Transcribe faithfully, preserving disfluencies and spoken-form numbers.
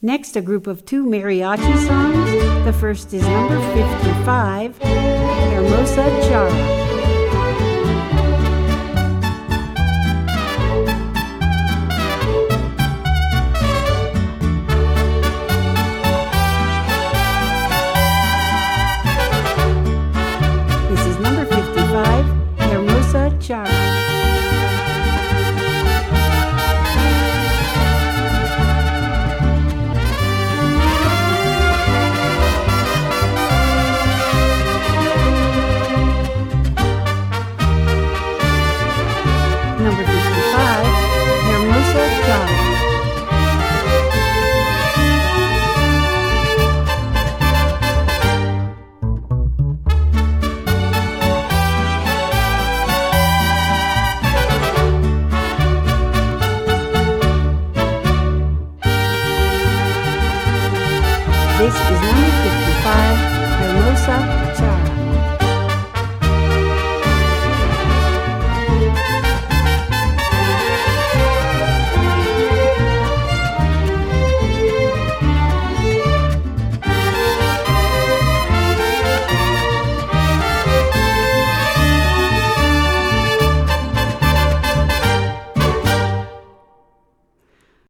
Next, a group of two mariachi songs. The first is number fifty-five, Hermosa Chara. Chara. Number fifty-five, Hermosa Chara. This is number fifty-five, Hermosa Chara.